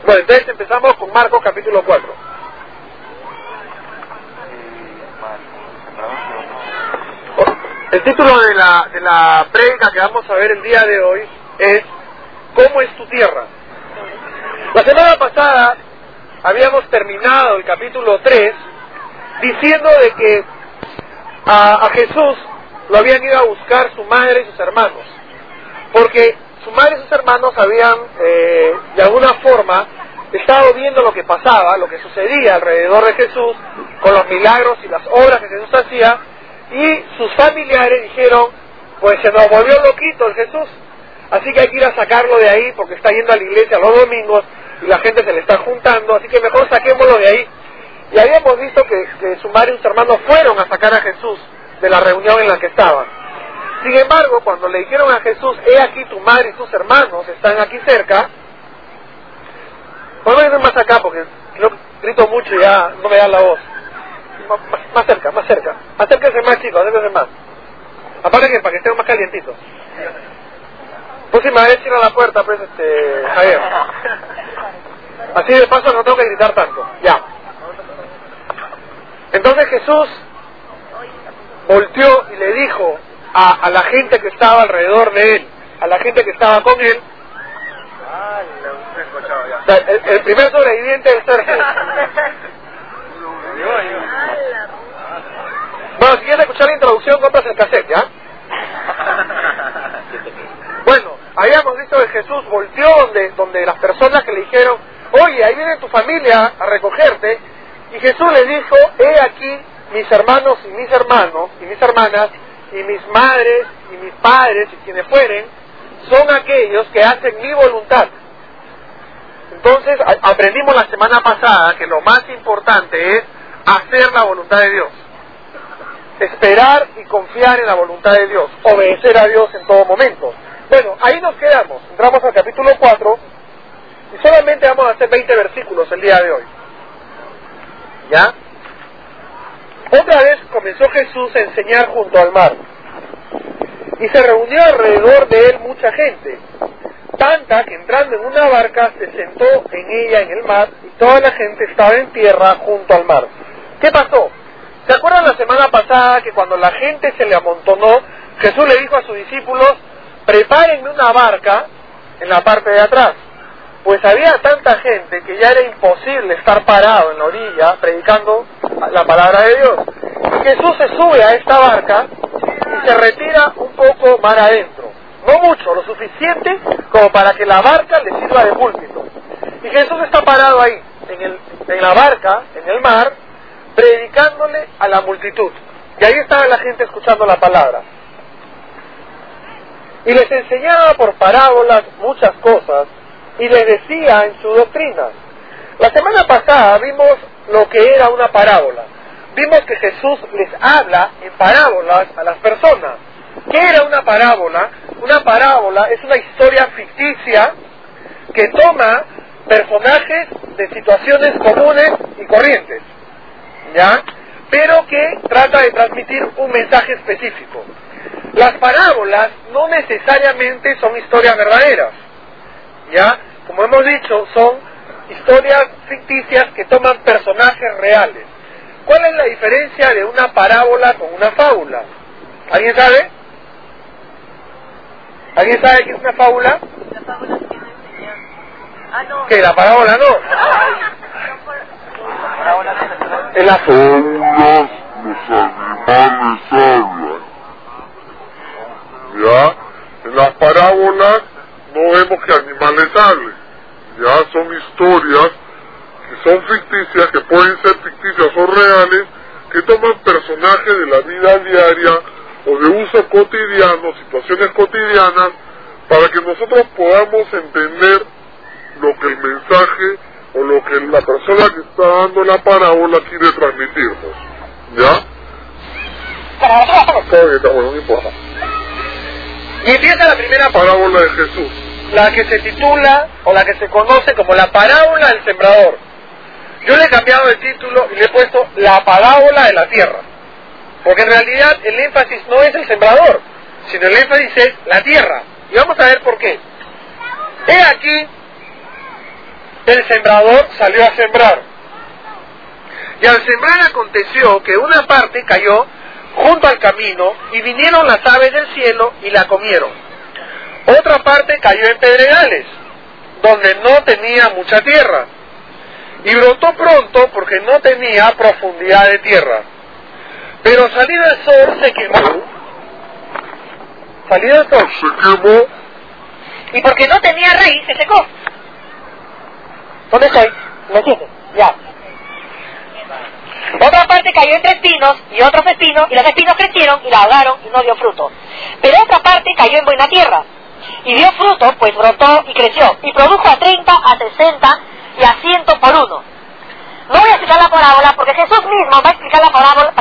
Bueno, entonces empezamos con Marcos capítulo 4. El título de la prédica que vamos a ver el día de hoy es ¿cómo es tu tierra? La semana pasada habíamos terminado el capítulo 3 diciendo de que a Jesús lo habían ido a buscar su madre y sus hermanos, porque su madre y sus hermanos habían de alguna forma estado viendo lo que pasaba, lo que sucedía alrededor de Jesús, con los milagros y las obras que Jesús hacía, y sus familiares dijeron, pues se nos volvió loquito el Jesús, así que hay que ir a sacarlo de ahí porque está yendo a la iglesia los domingos y la gente se le está juntando, así que mejor saquémoslo de ahí. Y habíamos visto que su madre y sus hermanos fueron a sacar a Jesús de la reunión en la que estaban. Sin embargo, cuando le dijeron a Jesús, he aquí tu madre y tus hermanos están aquí cerca, podemos ir más acá porque yo grito mucho y ya no me da la voz. Más cerca, acérquense más, chicos, acérquense más. Aparte que para que estén más calientitos. Próxima vez cierra la puerta, pues, Javier. Así de paso no tengo que gritar tanto. Ya. Entonces Jesús volteó y le dijo a la gente que estaba alrededor de él, a la gente que estaba con él, el primer sobreviviente del Sergio. Bueno, si quieres escuchar la introducción, compras el cassette, ¿ya? Bueno, habíamos visto que Jesús volteó donde las personas que le dijeron, oye, ahí viene tu familia a recogerte, y Jesús le dijo, he aquí mis hermanos y mis hermanos y mis hermanas y mis madres y mis padres y quienes fueren son aquellos que hacen mi voluntad. Entonces aprendimos la semana pasada que lo más importante es hacer la voluntad de Dios, esperar y confiar en la voluntad de Dios, obedecer a Dios en todo momento. Bueno, ahí nos quedamos, entramos al capítulo 4 y solamente vamos a hacer 20 versículos el día de hoy. ¿Ya? Otra vez comenzó Jesús a enseñar junto al mar, y se reunió alrededor de él mucha gente, tanta que entrando en una barca se sentó en ella en el mar, y toda la gente estaba en tierra junto al mar. ¿Qué pasó? ¿Se acuerdan la semana pasada que cuando la gente se le amontonó, Jesús le dijo a sus discípulos, prepárenme una barca en la parte de atrás? Pues había tanta gente que ya era imposible estar parado en la orilla predicando la palabra de Dios. Y Jesús se sube a esta barca y se retira un poco mar adentro. No mucho, lo suficiente como para que la barca le sirva de púlpito. Y Jesús está parado ahí, en la barca, en el mar, predicándole a la multitud. Y ahí estaba la gente escuchando la palabra. Y les enseñaba por parábolas muchas cosas, y les decía en su doctrina. La semana pasada vimos lo que era una parábola. Vimos que Jesús les habla en parábolas a las personas. ¿Qué era una parábola? Una parábola es una historia ficticia que toma personajes de situaciones comunes y corrientes, ¿ya? Pero que trata de transmitir un mensaje específico. Las parábolas no necesariamente son historias verdaderas, ¿ya? Como hemos dicho, son historias ficticias que toman personajes reales. ¿Cuál es la diferencia de una parábola con una fábula? ¿Alguien sabe? ¿Alguien sabe qué es una fábula? La fábula tiene enseñanza. No. ¿Qué? ¿La parábola no? En las fábulas los animales hablan. ¿Ya? En las parábolas no vemos que animales hablen. Ya son historias que son ficticias, que pueden ser ficticias o reales, que toman personajes de la vida diaria o de uso cotidiano, situaciones cotidianas, para que nosotros podamos entender lo que el mensaje o lo que la persona que está dando la parábola quiere transmitirnos. ¿Ya? Bueno, no importa. Y empieza la primera Parábola de Jesús, la que se titula o la que se conoce como la parábola del sembrador. Yo le he cambiado el título y le he puesto la parábola de la tierra, porque en realidad el énfasis no es el sembrador, sino el énfasis es la tierra. Y vamos a ver por qué. He aquí el sembrador salió a sembrar. Y al sembrar aconteció que una parte cayó junto al camino, y vinieron las aves del cielo y la comieron. Otra parte cayó en pedregales, donde no tenía mucha tierra, y brotó pronto porque no tenía profundidad de tierra. Pero salido el sol se quemó. Salido el sol se quemó. Y porque no tenía raíz, se secó. ¿Dónde estoy? ¿Me entiendes? Ya. Otra parte cayó entre espinos y otros espinos, y los espinos crecieron y la ahogaron y no dio fruto. Pero otra parte cayó en buena tierra y dio fruto, pues brotó y creció, y produjo a 30, a 60 y a 100 por uno. No voy a explicar la parábola porque Jesús mismo va a explicar la parábola,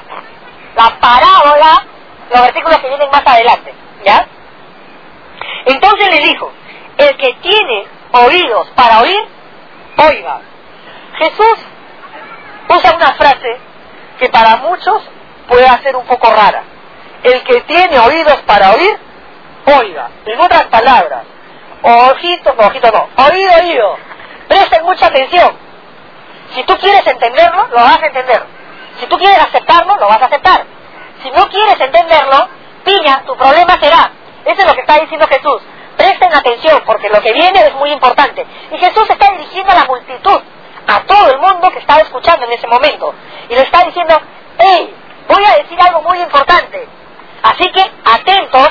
los versículos que vienen más adelante, ¿ya? Entonces le dijo: el que tiene oídos para oír, oiga. Jesús usa una frase que para muchos puede ser un poco rara. El que tiene oídos para oír, oiga. En otras palabras, ojito no, oído. Presten mucha atención. Si tú quieres entenderlo, lo vas a entender. Si tú quieres aceptarlo, lo vas a aceptar. Si no quieres entenderlo, piña, tu problema será. Eso es lo que está diciendo Jesús. Presten atención, porque lo que viene es muy importante. Y Jesús está dirigiendo a la multitud, a todo el mundo que estaba escuchando en ese momento, y le está diciendo: hey, voy a decir algo muy importante, así que atentos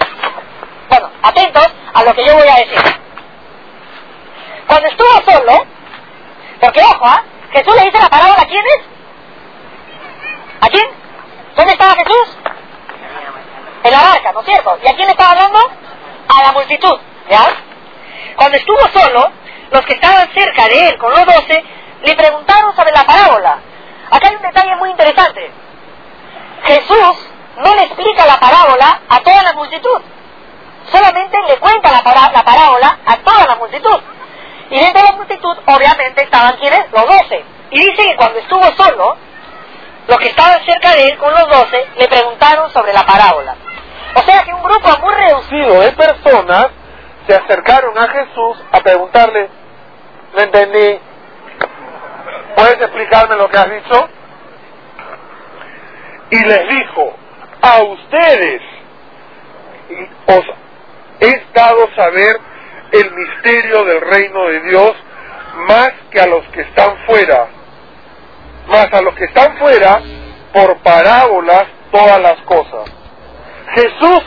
a lo que yo voy a decir. Cuando estuvo solo, porque ojo, Jesús le dice la parábola, ¿a quién es? ¿A quién? ¿Dónde estaba Jesús? En la barca, ¿no es cierto? ¿Y a quién le estaba hablando? A la multitud, ¿ya? Cuando estuvo solo, los que estaban cerca de él con los 12 le preguntaron sobre la parábola. Acá hay un detalle muy interesante. Jesús no le explica la parábola a toda la multitud, solamente le cuenta la parábola a toda la multitud. Y dentro de la multitud obviamente estaban ¿quiénes? Los 12. Y dice que cuando estuvo solo, los que estaban cerca de él con los 12 le preguntaron sobre la parábola. O sea que un grupo muy reducido de personas se acercaron a Jesús a preguntarle: no entendí, ¿puedes explicarme lo que has dicho? Y les dijo: a ustedes os he dado saber el misterio del reino de Dios más que a los que están fuera. Más a los que están fuera, por parábolas todas las cosas. Jesús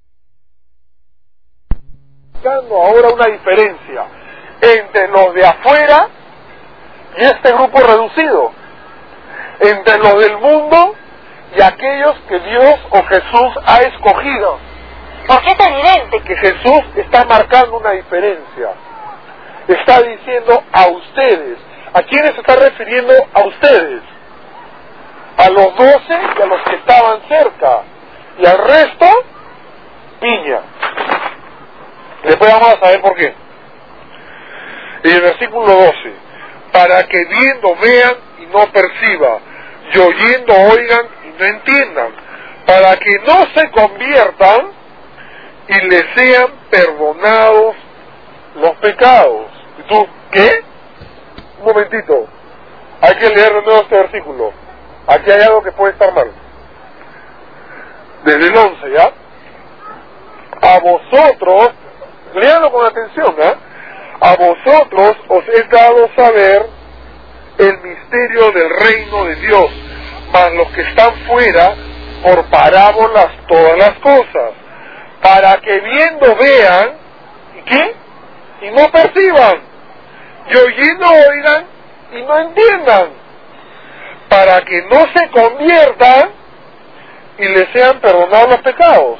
dando ahora una diferencia entre los de afuera y este grupo reducido, entre los del mundo y aquellos que Dios o Jesús ha escogido. Porque es evidente que Jesús está marcando una diferencia. Está diciendo a ustedes. ¿A quiénes se está refiriendo? A ustedes. A los 12 y a los que estaban cerca. Y al resto, piña. Después vamos a saber por qué. En el versículo 12: para que viendo vean y no perciban, y oyendo oigan y no entiendan, para que no se conviertan y les sean perdonados los pecados. ¿Y tú qué? Un momentito, hay que leer de nuevo este versículo. Aquí hay algo que puede estar mal. Desde el 11, ¿ya? A vosotros, léanlo con atención, ¿eh? A vosotros os he dado saber el misterio del reino de Dios, mas los que están fuera, por parábolas todas las cosas, para que viendo vean, ¿y qué? Y no perciban, y oyendo oigan y no entiendan, para que no se conviertan y les sean perdonados los pecados.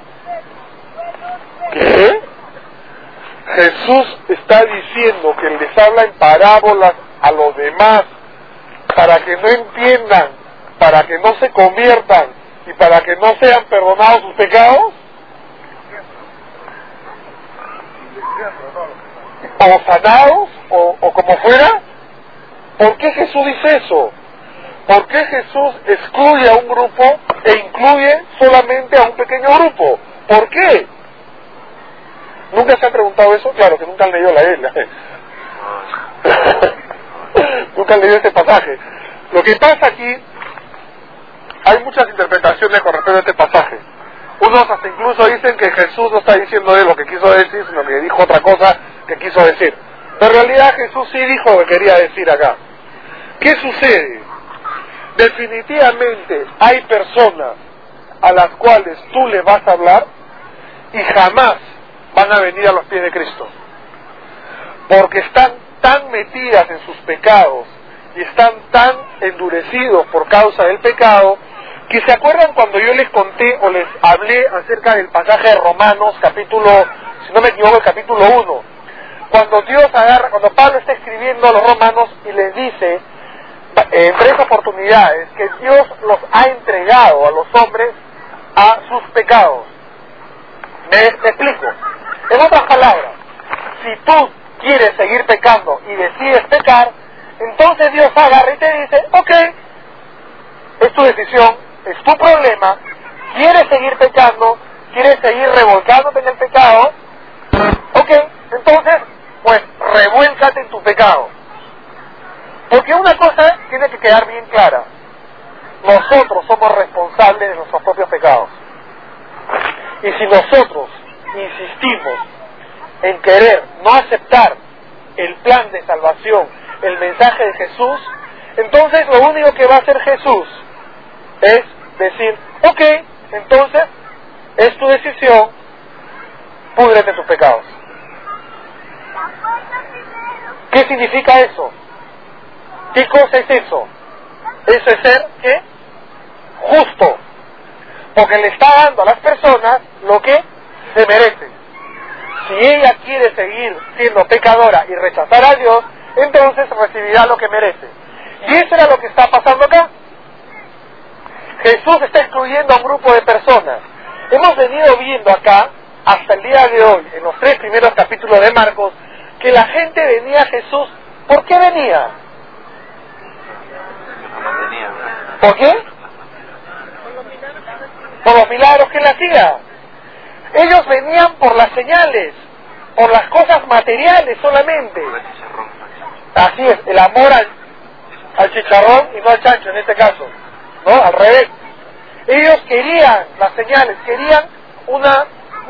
¿Qué? Jesús está diciendo que les habla en parábolas a los demás para que no entiendan, para que no se conviertan y para que no sean perdonados sus pecados, o sanados, o como fuera. ¿Por qué Jesús dice eso? ¿Por qué Jesús excluye a un grupo e incluye solamente a un pequeño grupo? ¿Por qué? ¿Nunca se han preguntado eso? Claro que nunca han leído la Biblia. nunca han leído este pasaje. Lo que pasa aquí, hay muchas interpretaciones con respecto a este pasaje. Unos hasta incluso dicen que Jesús no está diciendo de lo que quiso decir, sino que dijo otra cosa que quiso decir. Pero en realidad Jesús sí dijo lo que quería decir acá. ¿Qué sucede? Definitivamente hay personas a las cuales tú le vas a hablar y jamás van a venir a los pies de Cristo, porque están tan metidas en sus pecados y están tan endurecidos por causa del pecado, que se acuerdan cuando yo les conté o les hablé acerca del pasaje de Romanos, capítulo, si no me equivoco, el capítulo 1, cuando Pablo está escribiendo a los romanos y les dice en 3 oportunidades que Dios los ha entregado a los hombres a sus pecados. ¿Me explico? En otras palabras, si tú quieres seguir pecando y decides pecar, entonces Dios agarra y te dice, ok, es tu decisión, es tu problema, quieres seguir pecando, quieres seguir revolcándote en el pecado, ok, entonces, pues revuélcate en tu pecado. Porque una cosa tiene que quedar bien clara: nosotros somos responsables de nuestros propios pecados. Y si nosotros insistimos en querer no aceptar el plan de salvación, el mensaje de Jesús, entonces lo único que va a hacer Jesús es decir, ok, entonces es tu decisión, púdrete tus pecados. ¿Qué significa eso? ¿Qué cosa es eso? Eso es ser, ¿qué? Justo. Porque le está dando a las personas lo que se merecen. Si ella quiere seguir siendo pecadora y rechazar a Dios, entonces recibirá lo que merece. Y eso era lo que está pasando acá. Jesús está excluyendo a un grupo de personas. Hemos venido viendo acá, hasta el día de hoy, en los 3 primeros capítulos de Marcos, que la gente venía a Jesús. ¿Por qué venía? ¿Por qué? Por los milagros que él hacía. Ellos venían por las señales, por las cosas materiales solamente. Así es, el amor al chicharrón y no al chancho en este caso, ¿no? Al revés. Ellos querían las señales, querían una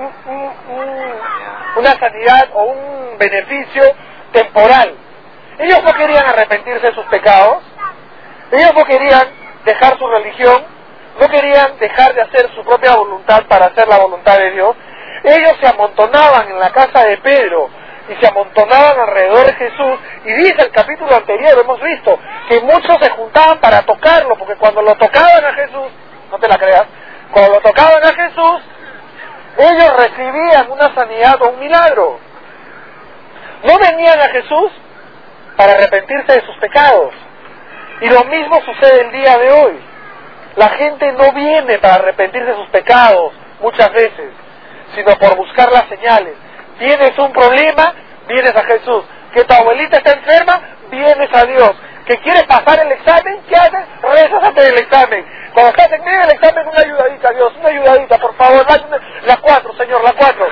sanidad o un beneficio temporal. Ellos no querían arrepentirse de sus pecados, ellos no querían dejar su religión, no querían dejar de hacer su propia voluntad para hacer la voluntad de Dios. Ellos se amontonaban en la casa de Pedro y se amontonaban alrededor de Jesús, y dice el capítulo anterior, hemos visto, que muchos se juntaban para tocarlo, porque cuando lo tocaban a Jesús, no te la creas, cuando lo tocaban a Jesús, ellos recibían una sanidad o un milagro. No venían a Jesús para arrepentirse de sus pecados. Y lo mismo sucede el día de hoy. La gente no viene para arrepentirse de sus pecados muchas veces, sino por buscar las señales. Tienes un problema, vienes a Jesús. Que tu abuelita está enferma, vienes a Dios. Que quieres pasar el examen, ¿qué haces? Rezas antes del examen. Cuando estás en medio del examen, una ayudadita, Dios, una ayudadita, por favor, la 4, Señor, la 4.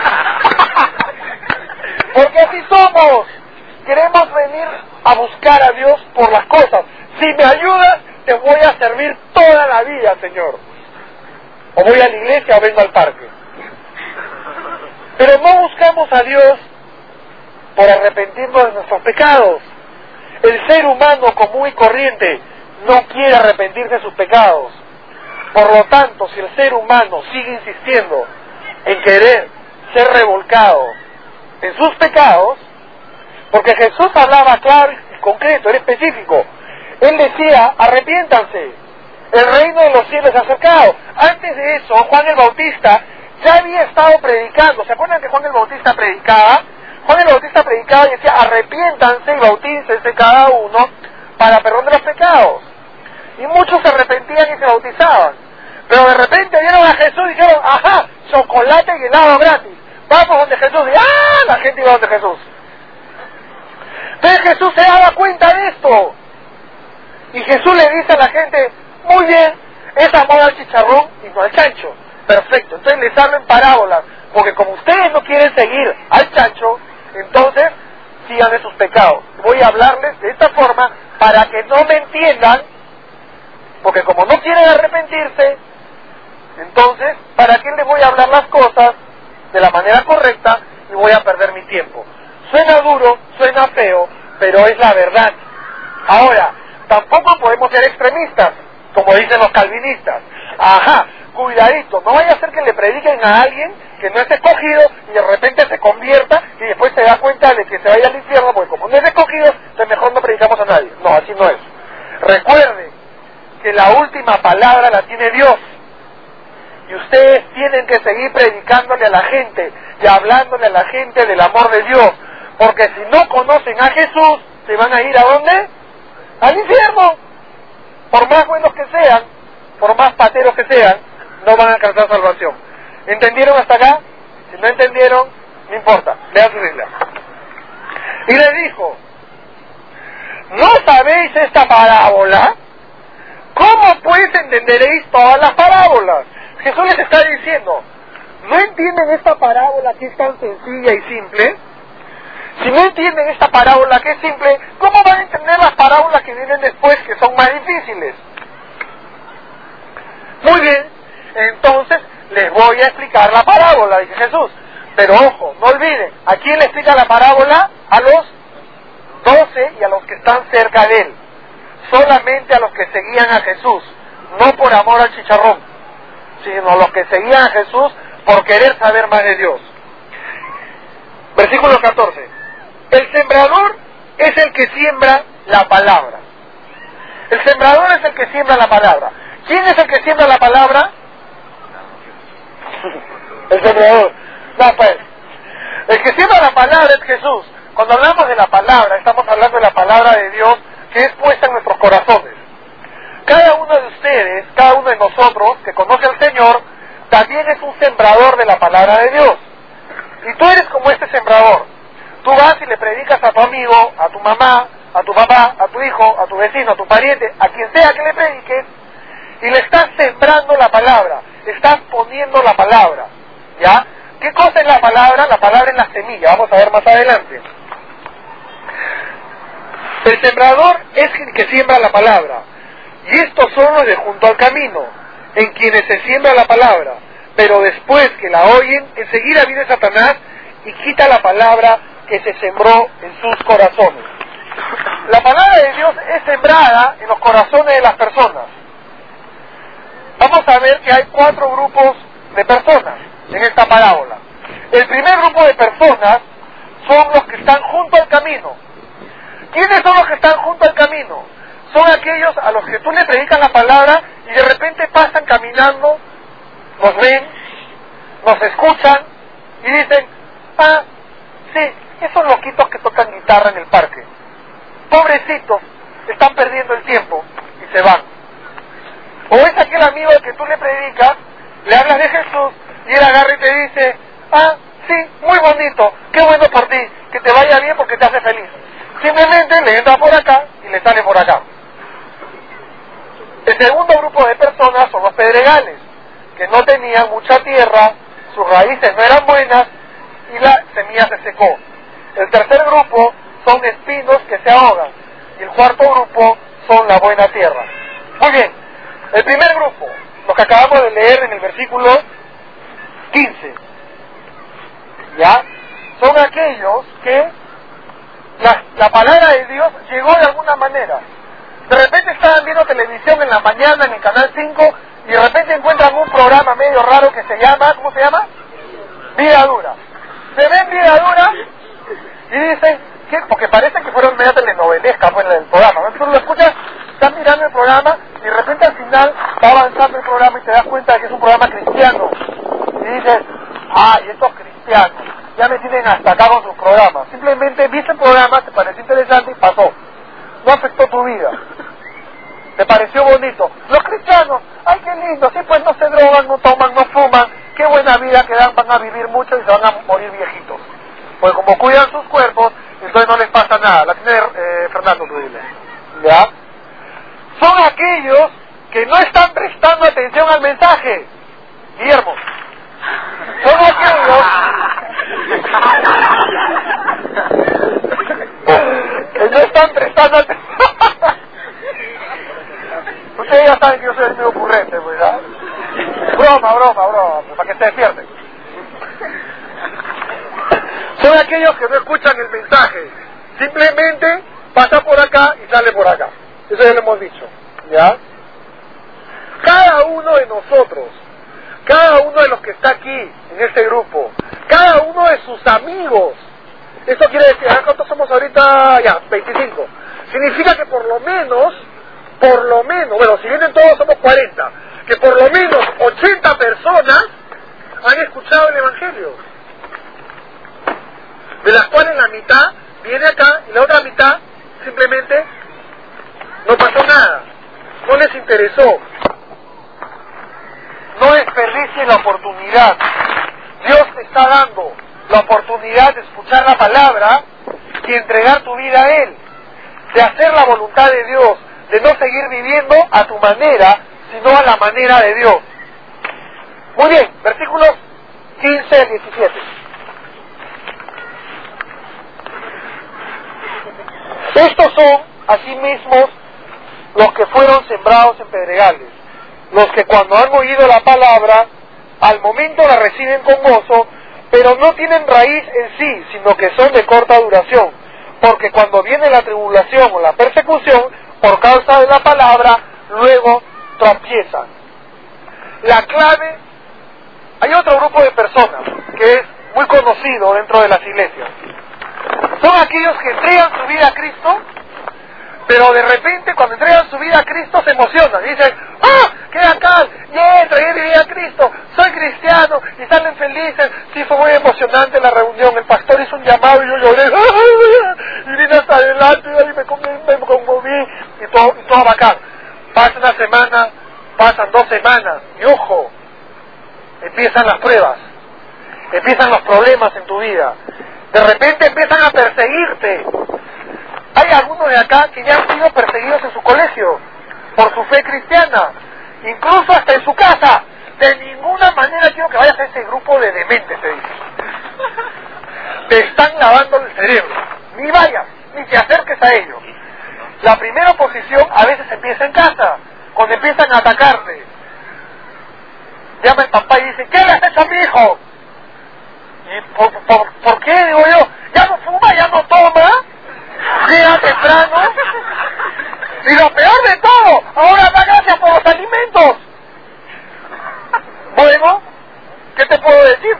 Porque así somos. Queremos venir a buscar a Dios por las cosas. Si me ayudas, te voy a servir toda la vida, Señor. O voy a la iglesia o vengo al parque. Pero no buscamos a Dios por arrepentirnos de nuestros pecados. El ser humano común y corriente no quiere arrepentirse de sus pecados. Por lo tanto, si el ser humano sigue insistiendo en querer ser revolcado en sus pecados, porque Jesús hablaba claro y concreto, era específico. Él decía, arrepiéntanse, el reino de los cielos se ha acercado. Antes de eso, Juan el Bautista ya había estado predicando. ¿Se acuerdan que Juan el Bautista predicaba? Juan el Bautista predicaba y decía, arrepiéntanse y bautícense cada uno para perdón de los pecados. Y muchos se arrepentían y se bautizaban. Pero de repente vieron a Jesús y dijeron, ajá, chocolate y helado gratis. Vamos donde Jesús. Y la gente iba donde Jesús. Entonces Jesús se daba cuenta de esto. Y Jesús le dice a la gente, muy bien, es amor al chicharrón y no al chancho. Perfecto, entonces les hablo en parábolas, porque como ustedes no quieren seguir al chancho, entonces sigan de sus pecados. Voy a hablarles de esta forma para que no me entiendan, porque como no quieren arrepentirse, entonces, ¿para qué les voy a hablar las cosas de la manera correcta y voy a perder mi tiempo? Suena duro, suena feo, pero es la verdad. Ahora, tampoco podemos ser extremistas, como dicen los calvinistas. Ajá, cuidadito, no vaya a ser que le prediquen a alguien que no es escogido y de repente se convierta y después se da cuenta de que se vaya al infierno, porque como no es escogido, entonces mejor no predicamos a nadie. No, así no es. Recuerden que la última palabra la tiene Dios. Y ustedes tienen que seguir predicándole a la gente y hablándole a la gente del amor de Dios. Porque si no conocen a Jesús, ¿se van a ir a dónde? Al infierno. Por más buenos que sean, por más pateros que sean, no van a alcanzar salvación. ¿Entendieron hasta acá? Si no entendieron, no importa, lean su Biblia. Y les dijo, ¿no sabéis esta parábola? ¿Cómo pues entenderéis todas las parábolas? Jesús les está diciendo, ¿no entienden esta parábola que es tan sencilla y simple? Si no entienden esta parábola que es simple, ¿cómo van a entender las parábolas que vienen después, que son más difíciles? Muy bien, entonces les voy a explicar la parábola, dice Jesús. Pero ojo, no olviden, ¿a quién le explica la parábola? A los 12 y a los que están cerca de él. Solamente a los que seguían a Jesús, no por amor al chicharrón, sino a los que seguían a Jesús por querer saber más de Dios. Versículo 14. El sembrador es el que siembra la palabra. El sembrador es el que siembra la palabra. ¿Quién es el que siembra la palabra? El sembrador. No, pues. El que siembra la palabra es Jesús. Cuando hablamos de la palabra, estamos hablando de la palabra de Dios que es puesta en nuestros corazones. Cada uno de ustedes, cada uno de nosotros que conoce al Señor, también es un sembrador de la palabra de Dios. Y tú eres como este sembrador. Tú vas y le predicas a tu amigo, a tu mamá, a tu papá, a tu hijo, a tu vecino, a tu pariente, a quien sea que le prediques, y le estás sembrando la palabra, estás poniendo la palabra. ¿Ya? ¿Qué cosa es la palabra? La palabra es la semilla, vamos a ver más adelante. El sembrador es el que siembra la palabra. Y estos son los de junto al camino, en quienes se siembra la palabra. Pero después que la oyen, enseguida viene Satanás y quita la palabra que se sembró en sus corazones. La palabra de Dios es sembrada en los corazones de las personas. Vamos a ver que hay 4 grupos de personas en esta parábola. El primer grupo de personas son los que están junto al camino. ¿Quiénes son los que están junto al camino? Son aquellos a los que tú le predicas la palabra y de repente pasan caminando, nos ven, nos escuchan y dicen, ah, sí, esos loquitos que tocan guitarra en el parque, pobrecitos, están perdiendo el tiempo y se van. O es aquel amigo al que tú le predicas, le hablas de Jesús y él agarra y te dice, ah, sí, muy bonito, qué bueno por ti, que te vaya bien porque te hace feliz. Simplemente le entra por acá y le sale por acá. El segundo grupo de personas son los pedregales, que no tenían mucha tierra, sus raíces no eran buenas y la semilla se secó. El tercer grupo son espinos que se ahogan y el cuarto grupo son la buena tierra. Muy bien, el primer grupo, lo que acabamos de leer en el versículo 15, ¿ya? Son aquellos que la palabra de Dios llegó de alguna manera. De repente estaban viendo televisión en la mañana en el canal 5 y de repente encuentran un programa medio raro que se llama, ¿cómo se llama? Vida Dura. Se ven Vida Dura y dicen, ¿qué? Porque parece que fueron medio telenovelesca pues, el programa, ¿no? Tú lo escuchas, estás mirando el programa y de repente al final va avanzando el programa y te das cuenta de que es un programa cristiano. Y dices, ay, estos cristianos ya me tienen hasta acá con sus programas. Simplemente viste el programa, te pareció interesante y pasó. No afectó tu vida. Te pareció bonito. Los cristianos, ay, qué lindo, sí, pues no se drogan, no toman, no fuman, qué buena vida que dan, van a vivir mucho y se van a morir viejitos. Porque como cuidan sus cuerpos, entonces no les pasa nada. La tiene Fernando, tú dile. ¿Ya? Son aquellos que no están prestando atención al mensaje. Guillermo. Son aquellos que no están prestando atención. Simplemente pasa por acá y sale por acá. Eso ya lo hemos dicho, ¿ya? Cada uno de nosotros, cada uno de los que está aquí, en este grupo, cada uno de sus amigos, eso quiere decir, ¿cuántos somos ahorita? Ya, 25. Significa que por lo menos, bueno, si vienen todos somos 40, que por lo menos 80 personas han escuchado el Evangelio, de las cuales la mitad viene acá y la otra mitad simplemente no pasó nada, no les interesó. No desperdicies la oportunidad. Dios te está dando la oportunidad de escuchar la palabra y entregar tu vida a Él, de hacer la voluntad de Dios, de no seguir viviendo a tu manera, sino a la manera de Dios. Muy bien, versículos 15 al 17. Estos son, asimismo, los que fueron sembrados en pedregales, los que cuando han oído la palabra, al momento la reciben con gozo, pero no tienen raíz en sí, sino que son de corta duración, porque cuando viene la tribulación o la persecución, por causa de la palabra, luego tropiezan. La clave, hay otro grupo de personas que es muy conocido dentro de las iglesias. Son aquellos que entregan su vida a Cristo, pero de repente cuando entregan su vida a Cristo se emocionan y dicen, ¡ah! ¡Qué acá! ¡Ya entregué mi vida a Cristo! ¡Soy cristiano! Y salen felices. Sí, fue muy emocionante la reunión. El pastor hizo un llamado y yo lloré. ¡Ay! Y vine hasta adelante y me conmoví. Y todo bacán. Pasa una semana, pasan 2 semanas. Y ojo, empiezan las pruebas. Empiezan los problemas en tu vida. De repente empiezan a perseguirte. Hay algunos de acá que ya han sido perseguidos en su colegio por su fe cristiana, incluso hasta en su casa. De ninguna manera quiero que vayas a ese grupo de dementes, te dice. Te están lavando el cerebro. Ni vayas, ni te acerques a ellos. La primera oposición a veces empieza en casa, cuando empiezan a atacarte. Llama el papá y dice, ¿qué le has hecho a mi hijo? ¿Y por qué? Digo yo, ya no fuma, ya no toma. Llega temprano y lo peor de todo, ahora da gracias por los alimentos. Bueno, ¿qué te puedo decir?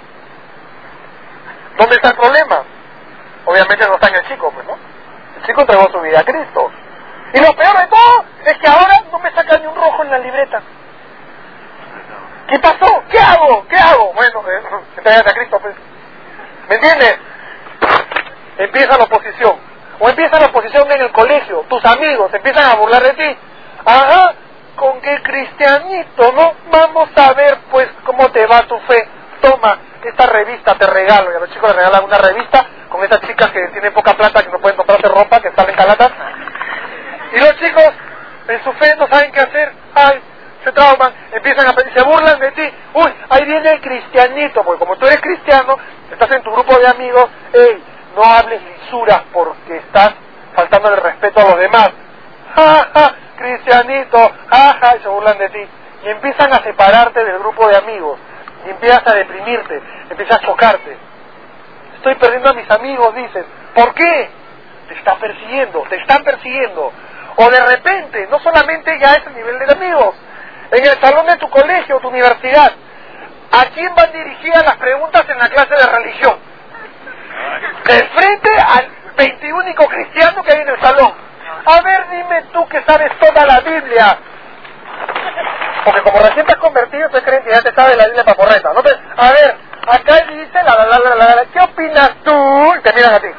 ¿Dónde está el problema? Obviamente no está en el chico, pues, ¿no? El chico entregó su vida a Cristo. Y lo peor de todo es que ahora no me saca ni un rojo en la libreta. ¿Qué pasó? ¿Qué hago? ¿Qué hago? Bueno, entrégate a Cristo, pues. ¿Me entiendes? Empieza la oposición. O empieza la oposición en el colegio, tus amigos empiezan a burlar de ti. Ajá, con qué cristianito, ¿no? Vamos a ver, pues, cómo te va tu fe. Toma, esta revista te regalo. Y a los chicos les regalan una revista con esas chicas que tienen poca plata, que no pueden comprarse ropa, que salen calatas. Y los chicos, en su fe, no saben qué hacer. Ay, se trauman, empiezan a se burlan de ti. Uy, ahí viene el cristianito, porque como tú eres cristiano, estás en tu grupo de amigos, ¡ey! No hables lisuras porque estás faltando el respeto a los demás. ¡Ja, ja! Cristianito, ¡ja, ja! Y se burlan de ti. Y empiezan a separarte del grupo de amigos. Y empiezas a deprimirte, empiezas a chocarte. Estoy perdiendo a mis amigos, dices. ¿Por qué? Te están persiguiendo. O de repente, no solamente ya es el nivel de amigos. En el salón de tu colegio, tu universidad, ¿a quién van dirigidas las preguntas en la clase de religión? De frente al 21 cristiano que hay en el salón. A ver, dime tú que sabes toda la Biblia. Porque como recién te has convertido, tú crees que ya te sabes la Biblia paporreta, ¿no? A ver, acá dice ¿qué opinas tú? Y te miran a ti.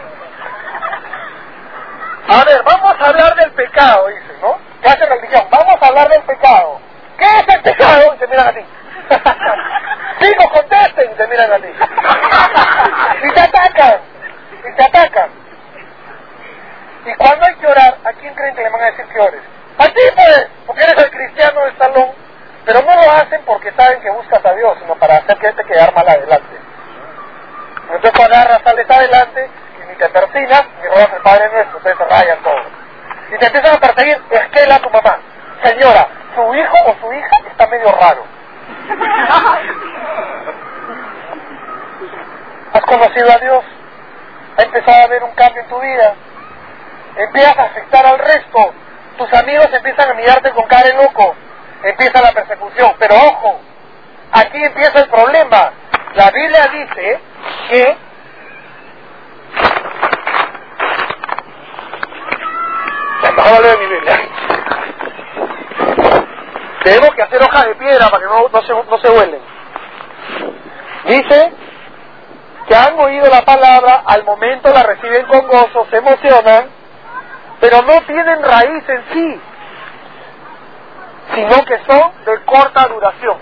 A ver, vamos a hablar del pecado, dice, ¿no? ¿Qué hace religión? Vamos a hablar del pecado. ¿Qué es el pecado? Y te miran a ti. Digo, contesten, y te miran a ti. Y te atacan. Y cuando hay que orar, ¿a quién creen que le van a decir que ores? A ti, pues, porque eres el cristiano del salón. Pero no lo hacen porque saben que buscas a Dios, sino para hacerte quedar mal adelante. Entonces tú agarras, sales adelante, y ni te persinas, ni robas el Padre Nuestro, ustedes se rayan todos. Y te empiezan a perseguir, esquela a tu mamá. Señora, su hijo o su hija está medio raro. ¿Has conocido a Dios? ¿Ha empezado a haber un cambio en tu vida? empiezas a afectar al resto, tus amigos empiezan a mirarte con cara de loco, empieza la persecución. Pero ojo, aquí empieza el problema. La Biblia dice que mejor leo mi Biblia. Tenemos que hacer hojas de piedra para que no se vuelen. Dice que han oído la palabra, al momento la reciben con gozo, se emocionan, pero no tienen raíz en sí, sino que son de corta duración.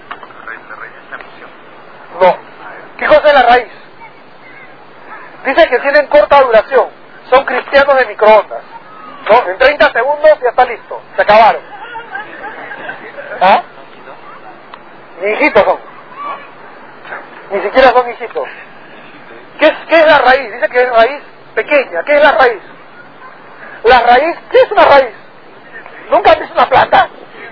No. ¿Qué cosa es la raíz? Dice que tienen corta duración, son cristianos de microondas, ¿no? En 30 segundos ya está listo, se acabaron. ¿Ah? Ni hijitos son. Ni siquiera son hijitos. ¿Qué es la raíz? Dice que es raíz pequeña. ¿Qué es la raíz? La raíz, ¿qué es una raíz? ¿Nunca has visto una planta?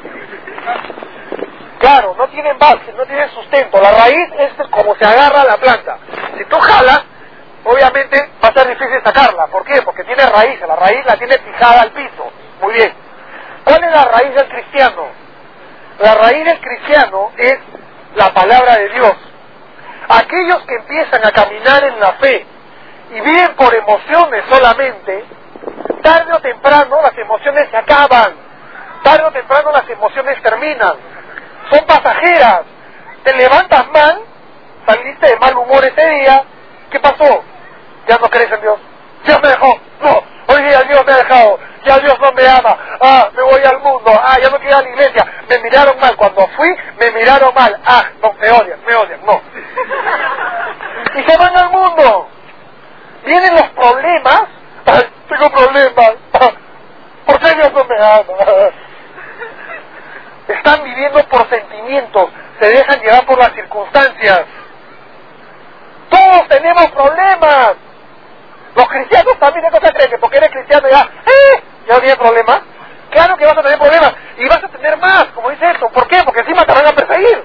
Claro, no tienen base, no tienen sustento. La raíz es como se agarra la planta. Si tú jalas, obviamente va a ser difícil sacarla. ¿Por qué? Porque tiene raíces. La raíz la tiene fijada al piso. Muy bien. ¿Cuál es la raíz del cristiano? La raíz del cristiano es la palabra de Dios. Aquellos que empiezan a caminar en la fe y viven por emociones solamente, tarde o temprano las emociones se acaban, tarde o temprano las emociones terminan, son pasajeras. Te levantas mal, saliste de mal humor ese día, ¿qué pasó? Ya no crees en Dios. Dios me dejó, no, hoy día Dios me ha dejado, ya Dios no me ama, me voy al mundo, ya no quiero ir a la iglesia, me miraron mal, cuando fui me miraron mal, no, me odian, no. Y se van al mundo. Vienen los problemas, tengo problemas, ¿por qué Dios no me ama? Están viviendo por sentimientos, se dejan llevar por las circunstancias. Todos tenemos problemas. Los cristianos también, ¿qué cosa creen? Que porque eres cristiano ya no tienes problemas. Claro que vas a tener problemas, y vas a tener más, como dice esto. ¿Por qué? Porque encima te van a perseguir.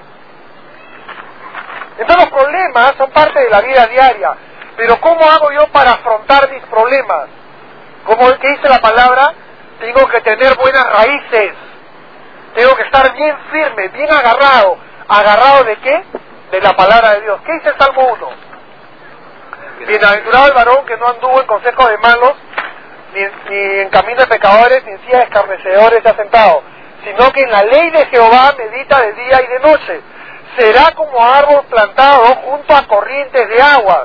Entonces los problemas son parte de la vida diaria. Pero ¿cómo hago yo para afrontar mis problemas? Como el que dice la palabra, tengo que tener buenas raíces. Tengo que estar bien firme, bien agarrado. ¿Agarrado de qué? De la palabra de Dios. ¿Qué dice el Salmo 1? Bienaventurado el varón que no anduvo en consejo de malos, ni en camino de pecadores, ni en silla de escarnecedores se ha sentado, sino que en la ley de Jehová medita de día y de noche. Será como árbol plantado junto a corrientes de aguas,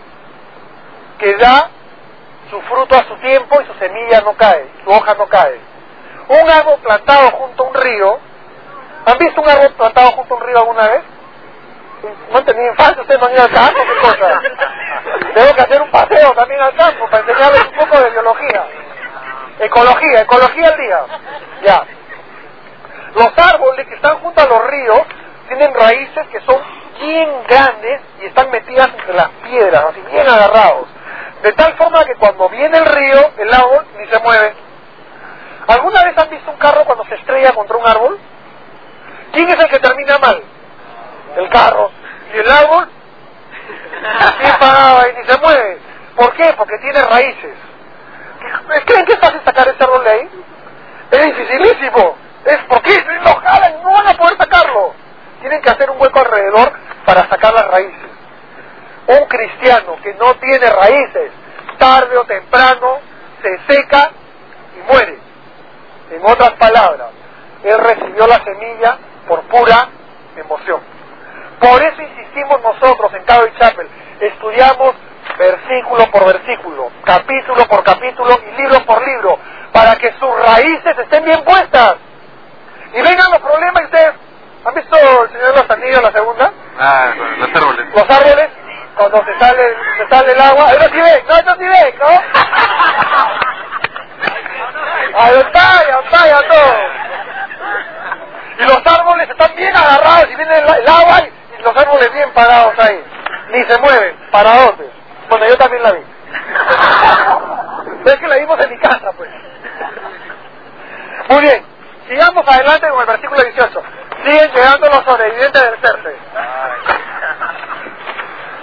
que da su fruto a su tiempo y su semilla no cae, su hoja no cae. Un árbol plantado junto a un río. ¿Han visto un árbol plantado junto a un río alguna vez? No tenía infancia, ustedes no han ido al campo, ¿qué cosa? Tengo que hacer un paseo también al campo para enseñarles un poco de biología. Ecología al día. Ya. Los árboles que están junto a los ríos tienen raíces que son bien grandes y están metidas entre las piedras, así bien agarrados. De tal forma que cuando viene el río, el árbol ni se mueve. ¿Alguna vez han visto un carro cuando se estrella contra un árbol? ¿Quién es el que termina mal? El carro. Y el árbol así parado y ni se mueve. ¿Por qué? Porque tiene raíces. ¿Creen que es fácil sacar ese árbol de ahí? Es dificilísimo. ¿Por qué? Lo jalan, no van a poder sacarlo. Tienen que hacer un hueco alrededor para sacar las raíces. Un cristiano que no tiene raíces, tarde o temprano se seca y muere. En otras palabras, él recibió la semilla por pura emoción. Por eso insistimos nosotros en Calvary Chapel, estudiamos versículo por versículo, capítulo por capítulo y libro por libro, para que sus raíces estén bien puestas. Y vengan los problemas. ¿Y ustedes han visto el Señor de los Anillos, la segunda? Los árboles. Los árboles, cuando se sale el agua, no sí ven, ¿no? Ahí todo. Y los árboles están bien agarrados y viene el agua y los árboles bien parados ahí. Ni se mueven, parados. Bueno, yo también la vi. Es que la vimos en mi casa, pues. Muy bien, sigamos adelante con el versículo 18. Siguen llegando los sobrevivientes del Cerce.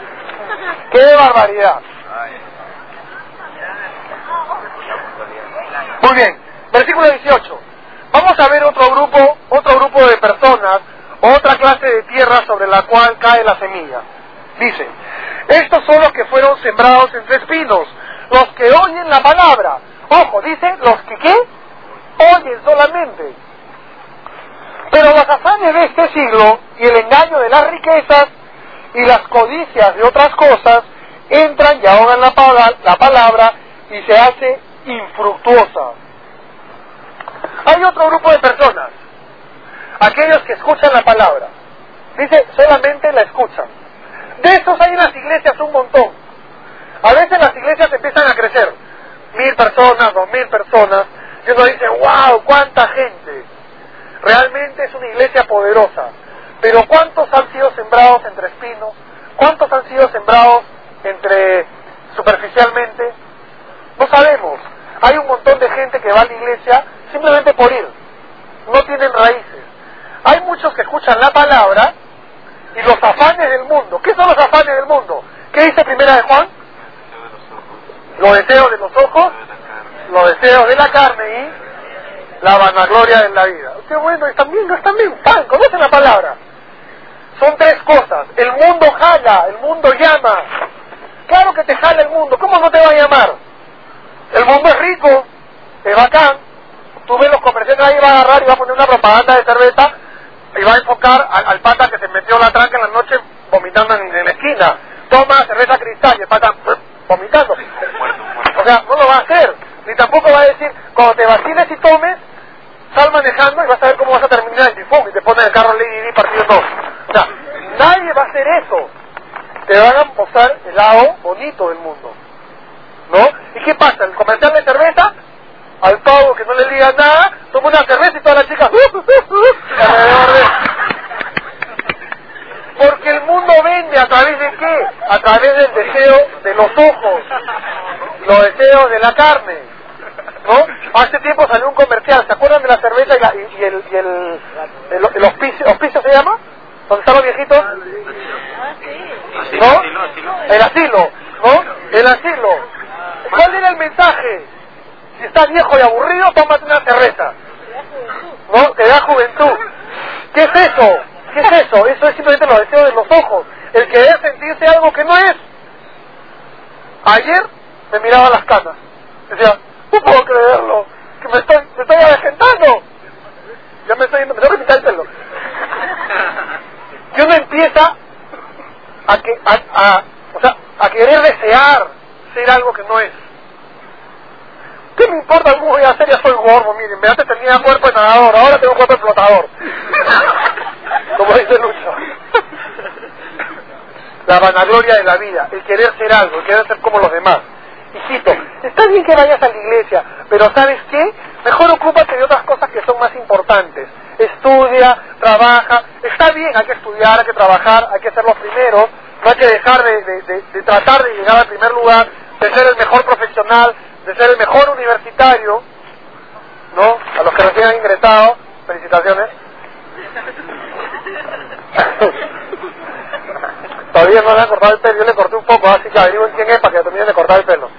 ¡Qué barbaridad! Muy bien, versículo 18. Vamos a ver otro grupo de personas, otra clase de tierra sobre la cual cae la semilla. Dice, estos son los que fueron sembrados entre espinos, los que oyen la palabra. Ojo, dice, los que ¿qué? Oyen solamente. Pero los afanes de este siglo y el engaño de las riquezas y las codicias de otras cosas entran y ahogan la palabra y se hace infructuosa. Hay otro grupo de personas, aquellos que escuchan la palabra. Dice, solamente la escuchan. De estos hay en las iglesias un montón. A veces las iglesias empiezan a crecer, 1000 personas, 2000 personas, y uno dice, wow, cuánta gente. Realmente es una iglesia poderosa. Pero ¿cuántos han sido sembrados entre espinos? ¿Cuántos han sido sembrados entre superficialmente? No sabemos. Hay un montón de gente que va a la iglesia simplemente por ir. No tienen raíces. Hay muchos que escuchan la palabra y los afanes del mundo. ¿Qué son los afanes del mundo? ¿Qué dice primera de Juan? Los deseos de los ojos, los deseos de la carne y la vanagloria de la vida. Qué bueno, están bien, pan, conocen la palabra. Son tres cosas. El mundo jala, el mundo llama. Claro que te jala el mundo, ¿cómo no te va a llamar? El mundo es rico, es bacán. Tú ves los comerciantes ahí, va a agarrar y va a poner una propaganda de cerveza y va a enfocar al pata que se metió la tranca en la noche vomitando en la esquina. Toma cerveza Cristal y el pata vomitando. O sea, no lo va a hacer. Ni tampoco va a decir, cuando te vacines y tomes, sal manejando y vas a ver cómo vas a terminar el tifón y te pones el carro Lady Di partido todo. O sea, nadie va a hacer eso. Te van a mostrar el lado bonito del mundo, ¿no? ¿Y qué pasa? El comercial de cerveza, al pavo que no le diga nada, toma una cerveza y todas las chicas alrededor de... Porque el mundo vende ¿a través de qué? A través del deseo de los ojos, los deseos de la carne, ¿no? Hace tiempo salió un comercial, ¿se acuerdan de la cerveza y el hospicio se llama? ¿Dónde están los viejitos? ¿No? El asilo, ¿no? El asilo. ¿Cuál era el mensaje? Si estás viejo y aburrido, tómate una cerveza, ¿no? Te da juventud. ¿Qué es eso? ¿Qué es eso? Eso es simplemente los deseos de los ojos, el querer sentirse algo que no es. Ayer me miraba las canas, decía, no puedo creerlo, que me estoy avejentando, ya me tengo que quitar el pelo. Y uno empieza a querer desear ser algo que no es. ¿Qué me importa cómo voy a hacer? Ya soy gordo, miren, antes tenía cuerpo de nadador, ahora tengo cuerpo de flotador. Como dice Lucho. La vanagloria de la vida, el querer ser algo, el querer ser como los demás. Hijito, está bien que vayas a la iglesia, pero ¿sabes qué? Mejor ocúpate de otras cosas que son más importantes. Estudia, trabaja, está bien, hay que estudiar, hay que trabajar, hay que ser los primeros, no hay que dejar de tratar de llegar al primer lugar, de ser el mejor profesional, de ser el mejor universitario, ¿no? A los que recién han ingresado, felicitaciones. Todavía no le han cortado el pelo, yo le corté un poco, así que averigüen quién es para que terminen de cortar el pelo.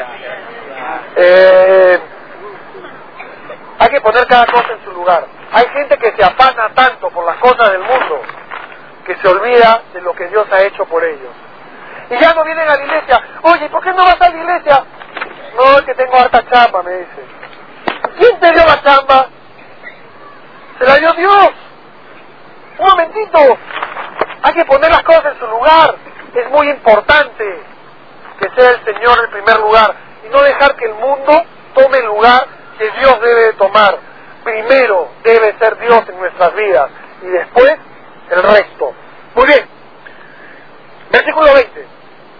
Hay que poner cada cosa en su lugar. Hay gente que se afana tanto por las cosas del mundo que se olvida de lo que Dios ha hecho por ellos. Y ya no vienen a la iglesia. Oye, ¿por qué no vas a la iglesia? No, es que tengo harta chamba, me dice. ¿Quién te dio la chamba? Se la dio Dios. Un momentito. Hay que poner las cosas en su lugar. Es muy importante que sea el Señor en primer lugar y no dejar que el mundo tome el lugar que Dios debe de tomar. Primero debe ser Dios en nuestras vidas y después el resto. Muy bien. Versículo 20.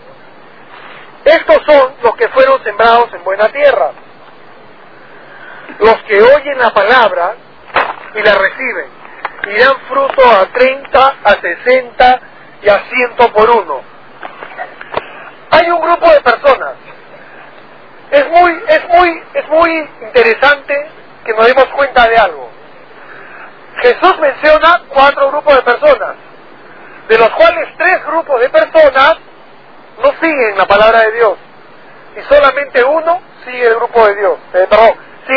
Estos son los que fueron sembrados en buena tierra, los que oyen la palabra y la reciben y dan fruto a 30, a 60 y a 100 por uno. Hay un grupo de personas. Es muy interesante que nos demos cuenta de algo. Jesús menciona 4 grupos de personas, de los cuales 3 grupos de personas no siguen la palabra de Dios y solamente uno sigue el grupo de Dios, sigue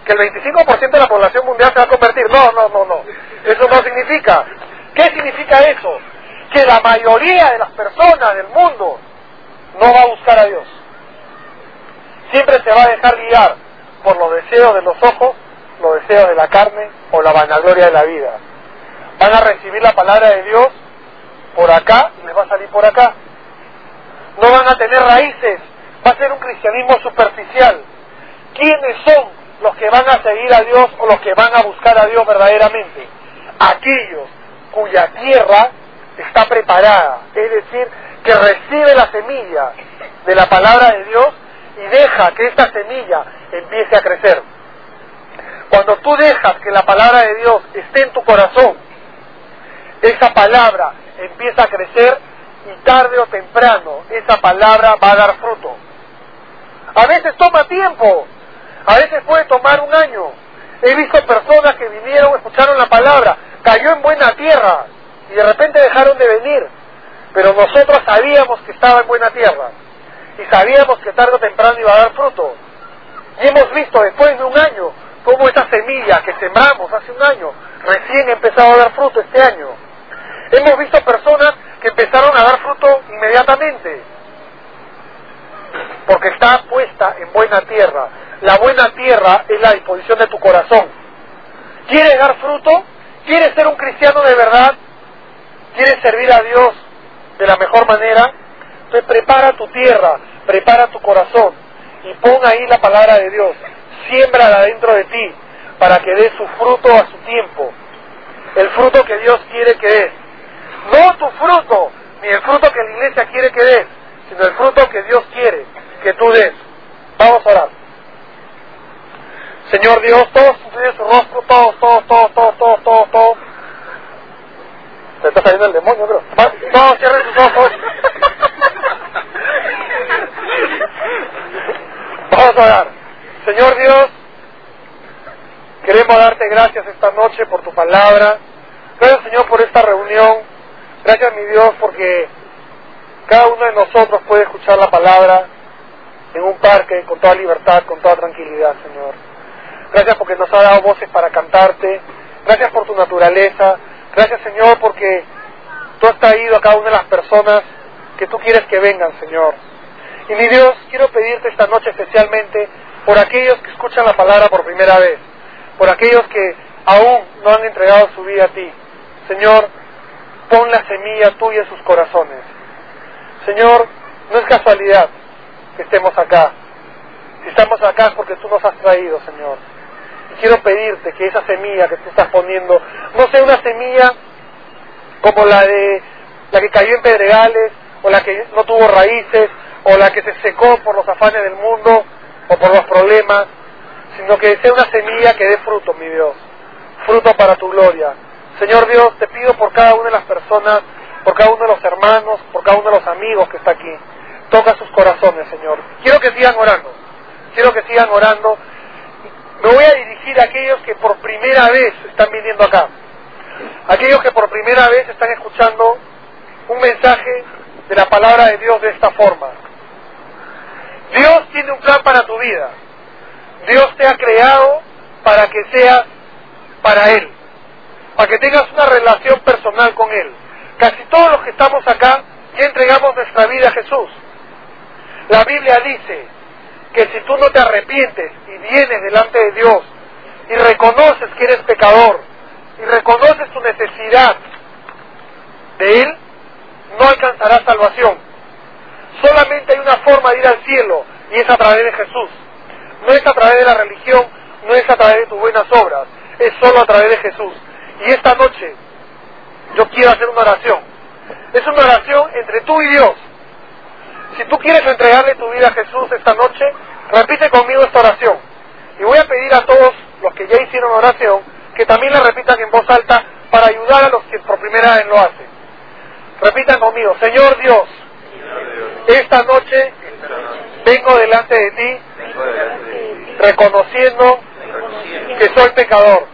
que el 25% de la población mundial se va a convertir. No. Eso no significa. ¿Qué significa eso? Que la mayoría de las personas del mundo no va a buscar a Dios. Siempre se va a dejar guiar por los deseos de los ojos, los deseos de la carne o la vanagloria de la vida. Van a recibir la palabra de Dios por acá y les va a salir por acá. No van a tener raíces, va a ser un cristianismo superficial. ¿Quiénes son los que van a seguir a Dios o los que van a buscar a Dios verdaderamente? Aquellos cuya tierra está preparada, es decir, que recibe la semilla de la palabra de Dios y deja que esta semilla empiece a crecer. Cuando tú dejas que la palabra de Dios esté en tu corazón, esa palabra empieza a crecer y tarde o temprano esa palabra va a dar fruto. A veces toma tiempo, a veces puede tomar un año. He visto personas que vinieron, escucharon la palabra, cayó en buena tierra y de repente dejaron de venir, pero nosotros sabíamos que estaba en buena tierra y sabíamos que tarde o temprano iba a dar fruto. Y hemos visto después de un año cómo esa semilla que sembramos hace un año recién ha empezado a dar fruto este año. Hemos visto personas que empezaron a dar fruto inmediatamente porque está puesta en buena tierra. La buena tierra es la disposición de tu corazón. ¿Quieres dar fruto? ¿Quieres ser un cristiano de verdad? ¿Quieres servir a Dios de la mejor manera? Entonces prepara tu tierra, prepara tu corazón y pon ahí la palabra de Dios. Siémbrala dentro de ti para que dé su fruto a su tiempo. El fruto que Dios quiere que des. No tu fruto, ni el fruto que la iglesia quiere que des, sino el fruto que Dios quiere que tú des. Vamos a orar. Señor Dios, todos incluyen su rostro, todos. Se está saliendo el demonio, creo. Todos cierren sus ojos. Vamos a orar. Señor Dios, queremos darte gracias esta noche por tu palabra. Gracias, Señor, por esta reunión. Gracias, mi Dios, porque cada uno de nosotros puede escuchar la palabra en un parque con toda libertad, con toda tranquilidad, Señor. Gracias porque nos ha dado voces para cantarte. Gracias por tu naturaleza. Gracias, Señor, porque tú has traído a cada una de las personas que tú quieres que vengan, Señor. Y mi Dios, quiero pedirte esta noche especialmente por aquellos que escuchan la palabra por primera vez, por aquellos que aún no han entregado su vida a ti. Señor, pon la semilla tuya en sus corazones. Señor, no es casualidad que estemos acá. Si estamos acá es porque tú nos has traído, Señor. Y quiero pedirte que esa semilla que tú estás poniendo no sea una semilla como la que cayó en pedregales, o la que no tuvo raíces, o la que se secó por los afanes del mundo o por los problemas, sino que sea una semilla que dé fruto, mi Dios, fruto para tu gloria. Señor Dios, te pido por cada una de las personas, por cada uno de los hermanos, por cada uno de los amigos que está aquí. Toca sus corazones, Señor. Quiero que sigan orando. Me voy a dirigir a aquellos que por primera vez están viniendo acá. Aquellos que por primera vez están escuchando un mensaje de la palabra de Dios de esta forma. Dios tiene un plan para tu vida. Dios te ha creado para que seas para Él, para que tengas una relación personal con Él. Casi todos los que estamos acá ya entregamos nuestra vida a Jesús. La Biblia dice que si tú no te arrepientes y vienes delante de Dios y reconoces que eres pecador y reconoces tu necesidad de Él, no alcanzarás salvación. Solamente hay una forma de ir al cielo y es a través de Jesús. No es a través de la religión, no es a través de tus buenas obras, es solo a través de Jesús. Y esta noche yo quiero hacer una oración. Es una oración entre tú y Dios. Si tú quieres entregarle tu vida a Jesús esta noche, repite conmigo esta oración. Y voy a pedir a todos los que ya hicieron oración que también la repitan en voz alta para ayudar a los que por primera vez lo hacen. Repitan conmigo: Señor Dios, esta noche vengo delante de ti reconociendo que soy pecador.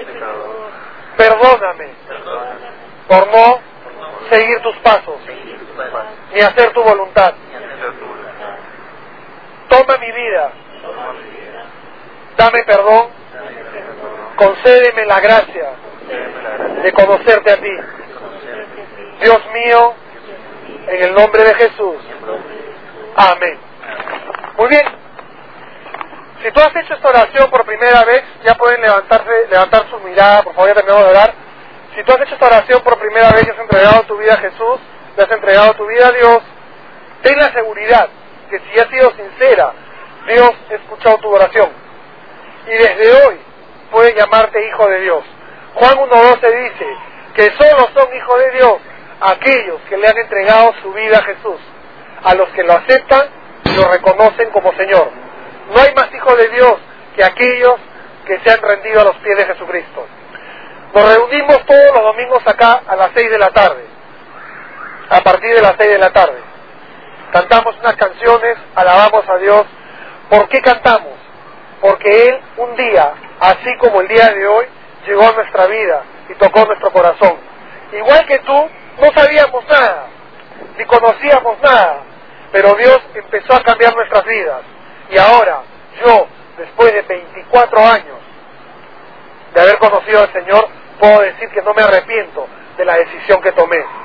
Perdóname por no seguir tus pasos ni hacer tu voluntad. Toma mi vida, dame perdón concédeme la gracia de conocerte a ti. Dios mío, en el nombre de Jesús. Amén. Muy bien. Si tú has hecho esta oración por primera vez, ya pueden levantar su mirada, por favor, ya terminamos de orar. Si tú has hecho esta oración por primera vez y has entregado tu vida a Jesús, le has entregado tu vida a Dios, ten la seguridad que si has sido sincera, Dios ha escuchado tu oración. Y desde hoy puede llamarte hijo de Dios. Juan 1:12 dice que solo son hijos de Dios aquellos que le han entregado su vida a Jesús, a los que lo aceptan y lo reconocen como Señor. No hay más hijos de Dios que aquellos que se han rendido a los pies de Jesucristo. Nos reunimos todos los domingos acá a las 6 de la tarde. A partir de las 6 de la tarde. Cantamos unas canciones, alabamos a Dios. ¿Por qué cantamos? Porque Él un día, así como el día de hoy, llegó a nuestra vida y tocó nuestro corazón. Igual que tú, no sabíamos nada, ni conocíamos nada, pero Dios empezó a cambiar nuestras vidas. Y ahora, yo, después de 24 años de haber conocido al Señor, puedo decir que no me arrepiento de la decisión que tomé.